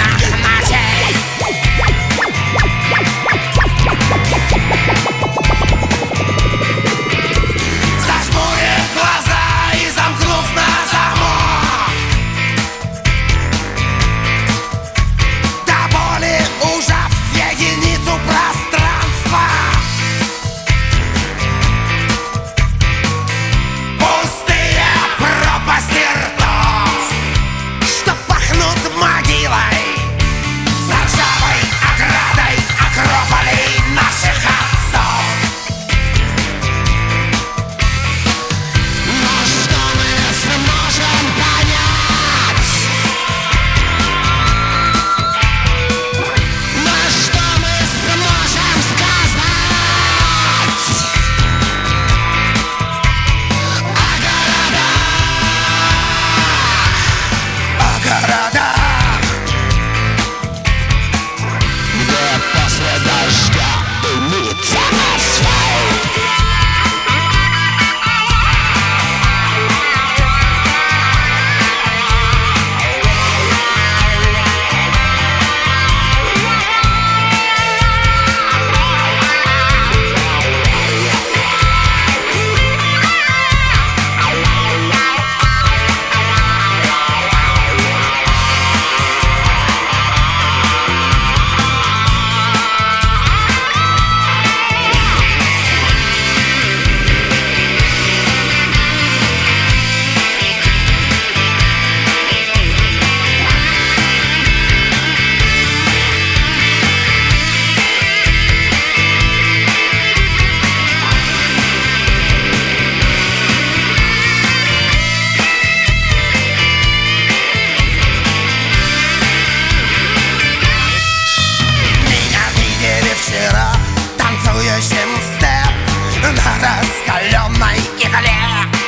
страшных ночей. Зажмурив глаза и замкнув на замок, до боли ужав единицу пространства, пустые пропасти ртов, что пахнут могилой, заржавой оградой акрополей наших отцов. Но что мы сможем понять? Но что мы сможем сказать о городах, где после дождя дымится асфальт? Меня видели вчера танцующим степ на раскаленной игле.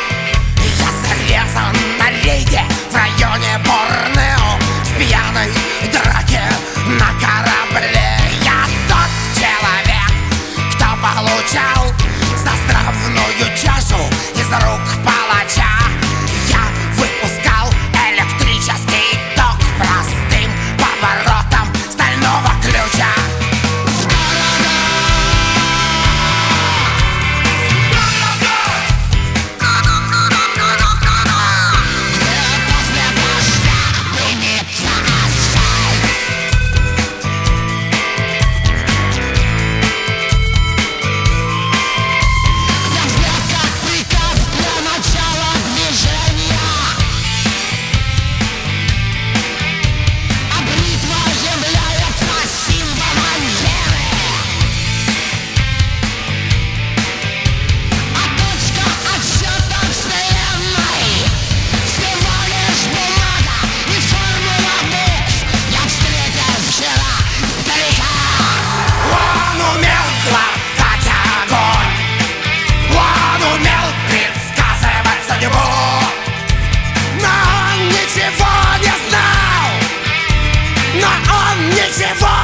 Я зарезан на рейде в районе Борнео в пьяной драке на корабле. Я тот человек, кто получал заздравную чашу из рук палача. Я выпускал электрический ток простым поворотом стального ключа. Ничего